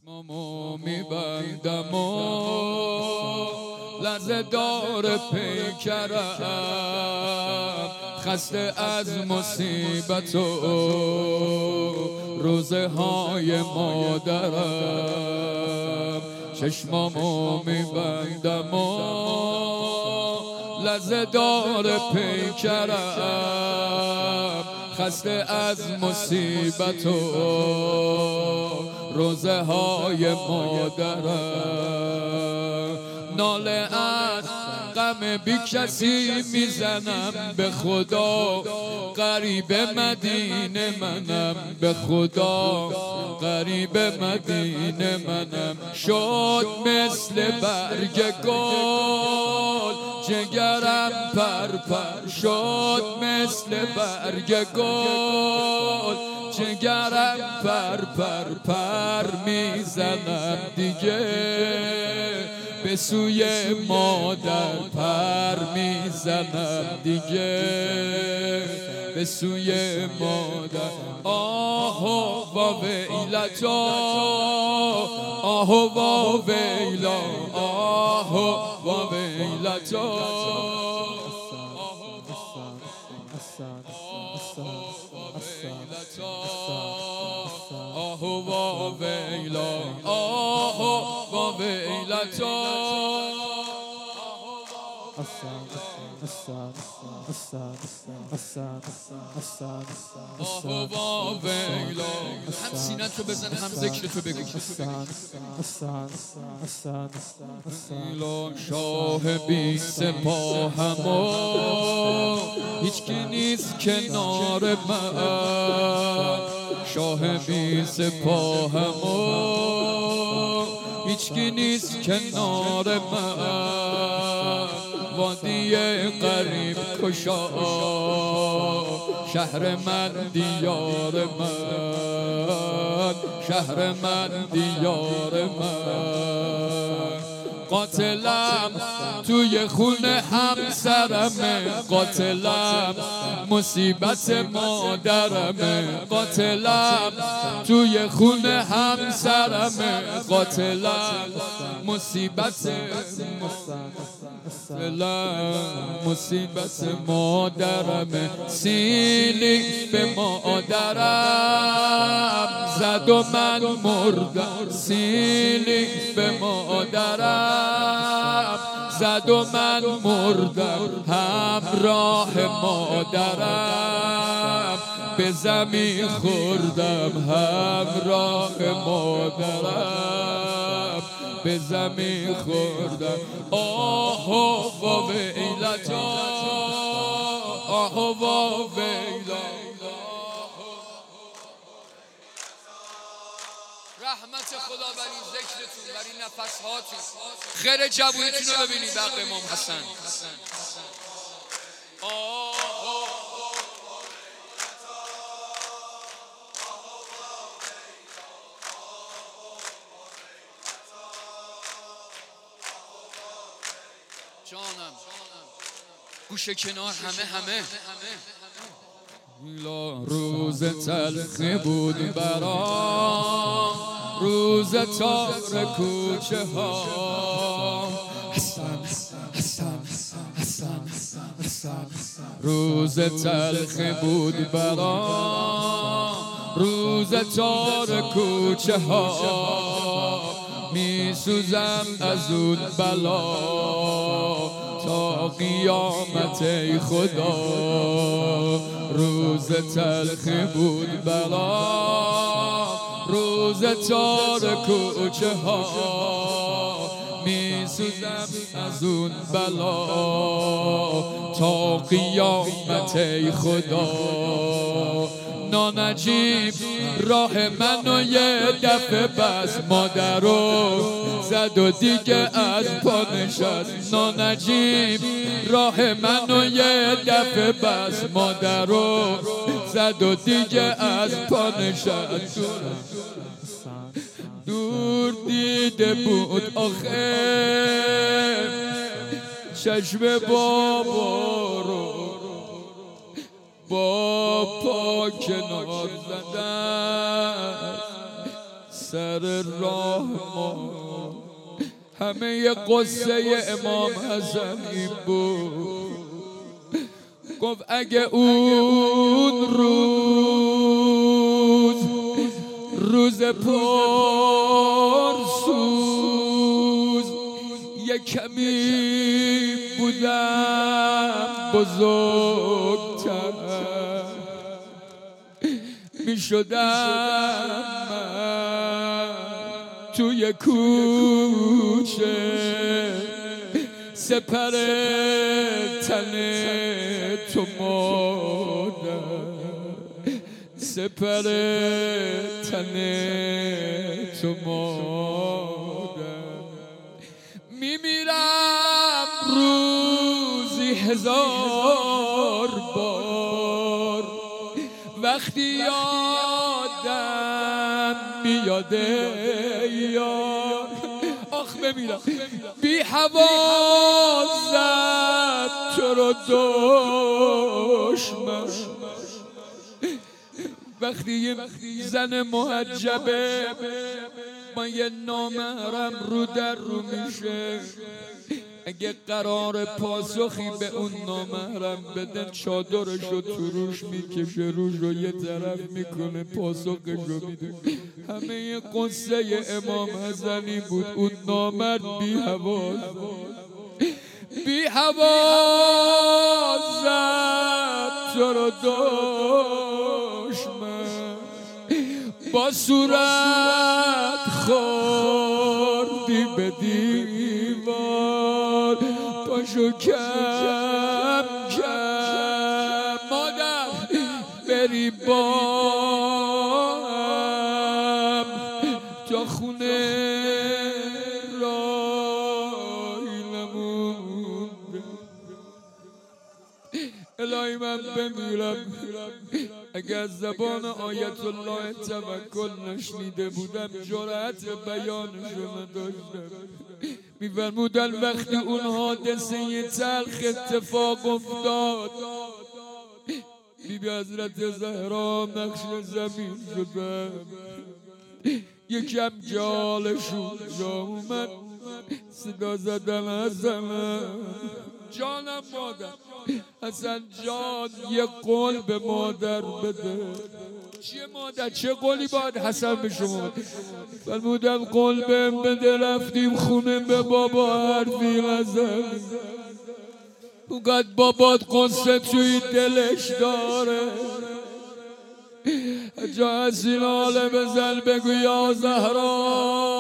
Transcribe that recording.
چشمامو میبندم و لرزه دار پیکرم، خسته از مصیبت و روزه های مادرم. چشمامو میبندم و لرزه دار پیکرم، خسته از مصیبت و روزه های مادرم. ناله از غم بی کسی میزنم به خدا، غریب مدینه منم به خدا، غریب مدینه منم. شد مثل برگ گل جگرم پرپر، شد مثل برگ گل جگرم پر میزنم دیگه به سوی مادر، پر میزنم دیگه به سوی مادر. آه و ویلتا، آه و ویلا، آه و ویلتا، آه و ویلا، آه و ویلتا. آه و ویلا، هم سینت رو بزن هم ذکر تو بگو. شاه بی سپاهم و هیچ کی نیست کنار من، شاه بی سپاهم و هیچ کی نیست کنار من. وادی غریب کشا شهر من دیار من، شهر من دیار من. قاتلم توی خون همسرمه، قاتلم مصیبت مادرمه، قاتلم توی خون همسرمه، قاتلم مصیبت مصیبت مادرمه. سیلی به مادرم زد و من مردم، سیلی به مادرم زد و من مردم، همراه مادرم به زمین خوردم، همراه مادرم به زمین خوردم. آه و ویلتا، آه و ویلا. رحمت خدا بر این ذکرتون، بر این نفسهاتون، خیر جوونیتون رو ببینید. بقیه امام حسن جانم گوشه کنار همه روز تلخی بود برام، روز تار کوچه ها، روز تلخی بود برام، روز تار کوچه ها. می سوزم از اون بلا تا قیامت ای خدا، روز تلخی بود بلا، روز تار کوچه ها. می سوزم از اون بلا تا قیامت ای خدا. نانجیب راه منو یه دفعه بس، مادرو زد و دیگه از پا نشست. نانجیب راه منو یه دفعه بس، مادرو زد و دیگه از پا نشست. دور دیده بود آخه چشم بابا رو، با پا کنار زدن سر راه ما همه قصه امام حسن این بود. گفت اگه اون روز پرسوز یه کمی بودم بزرگتر می شدم توی کوچه سپر تن تو مادر، سپر تن تو مادر. میمیرم روزی 1000 بار وقتی یادم میاده یار. آخ بمیرم بی حوازت تو رو دشمن. وقتی یه زن محجبه با یه نامحرم رو در رو میشه، اگه قرار پاسخی به اون نامحرم بدن چادرشو تو روش میکشه، روش رو یه طرف میکنه، پاسخشو میده. همه قصه امام حسنی بود. اون نامرد بی حواس زد تو رو دشمن، با صورت خوردی به دیوار. پاشو کم کم مادر بری با هم تا خونه راهی نمونده. الهی من بمیرم اگر از زبان آیت الله توکل نشنیده بودم جرأت بیانشو نداشتم. می‌فرمودن وقتی اون حادثه تلخ اتفاق افتاد، بیبی حضرت زهرا نقش زمین شدن، یکم جالشون جا اومد، صدا زدن حسنم جانم مادر، حسن جان یه قول به مادر بده. چیه مادر؟ چه قولی باید حسن به شما؟ فرمودم قول بهم بده رفتیم خونه به بابا حرفی نزن، اونقدر بابات قصه توی دلش داره، جا از این حاله بزن بگو یا زهرا